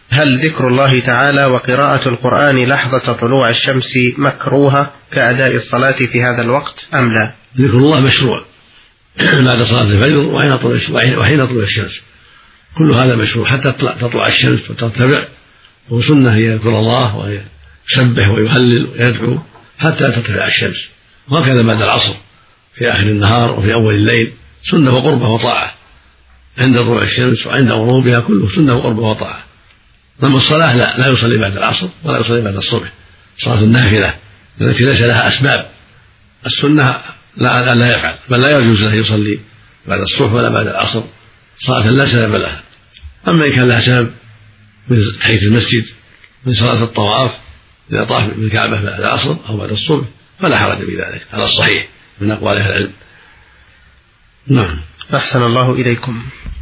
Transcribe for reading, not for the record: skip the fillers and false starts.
هل ذكر الله تعالى وقراءة القرآن لحظة طلوع الشمس مكروهة كأداء الصلاة في هذا الوقت أم لا؟ ذكر الله مشروع بعد صلاة الفجر وحين طلوع الشمس، كل هذا مشروع حتى تطلع الشمس وترتفع، وسنة هي يذكر الله ويسبح ويهلل ويدعو حتى ترتفع الشمس، وهكذا بعد العصر في آخر النهار وفي أول الليل سنة وقربة وطاعة، عند طلوع الشمس وعند غروبها كله سنة وقربة وطاعة. أما الصلاة لا يصلي بعد العصر ولا يصلي بعد الصبح، صلاة النافلة التي ليس لها أسباب. السنة لا يفعل، بل لا يجوز له يصلي بعد الصبح ولا بعد العصر صلاة لا سبب لها. أما إن كان لها سبب من تحية المسجد، من صلاة الطواف إذا طاف بالكعبة بعد العصر أو بعد الصبح فلا حرج بذلك على الصحيح من أقوال أهل العلم. نعم. أحسن الله إليكم.